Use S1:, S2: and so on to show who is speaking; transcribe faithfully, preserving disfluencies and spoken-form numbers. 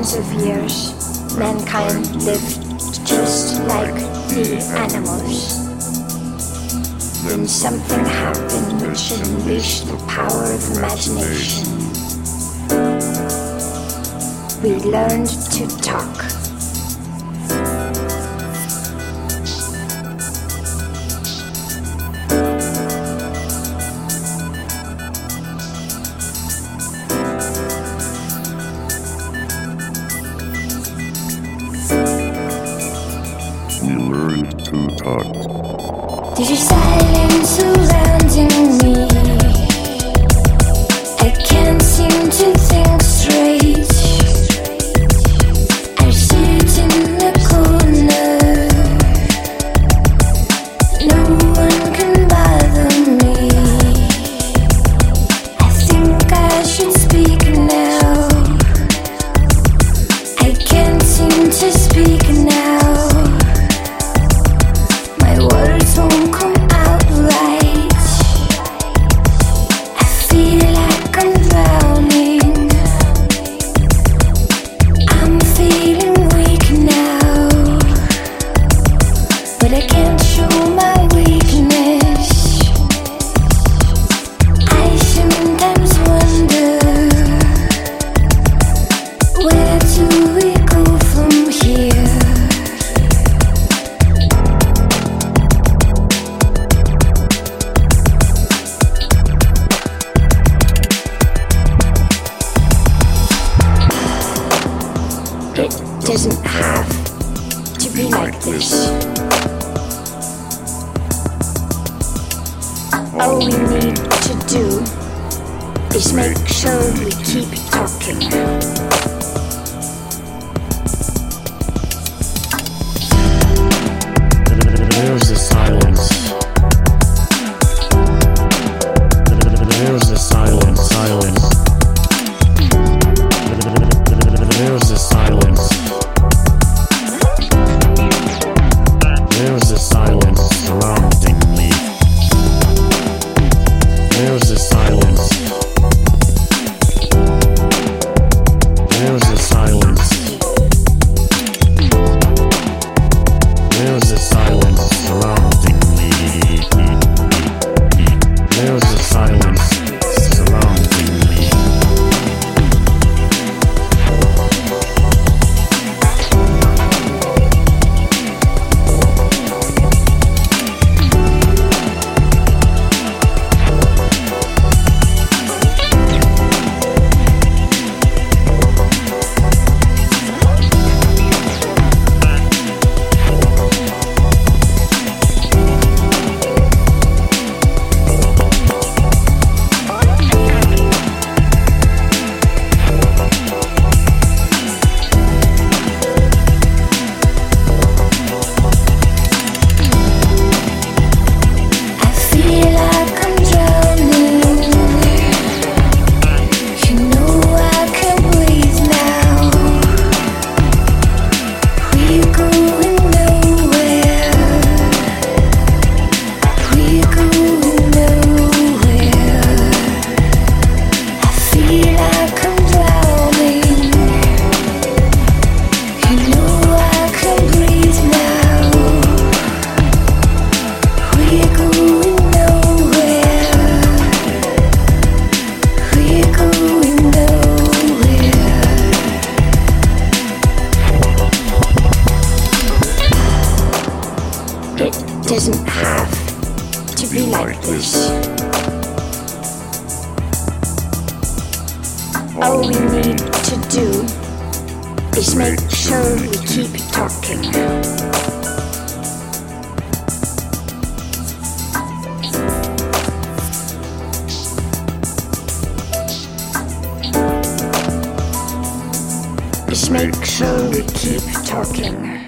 S1: millions of years, mankind lived just like the animals. Then something happened which unleashed the power of imagination. We learned to talk.
S2: We learned to talk.
S1: There's a silence surrounding me. I can't seem to think straight. I sit in the corner. No one can bother me. I think I should speak now. I can't seem to speak now. Words won't come out right. I feel like I'm drowning. I'm feeling weak now, but I can't show my weakness. I sometimes wonder, where do we go from here? It doesn't have to be like this. All we need to do is make sure we keep talking.
S3: There's the silence. There's the silence, silence. There's the silence. There's the silence surrounding me. There's the silence. There's the silence. There's the silence surrounding me. There's the silence surrounding me.
S1: It doesn't have to be like this. All we need to do is make sure we keep talking. Just make sure we keep talking.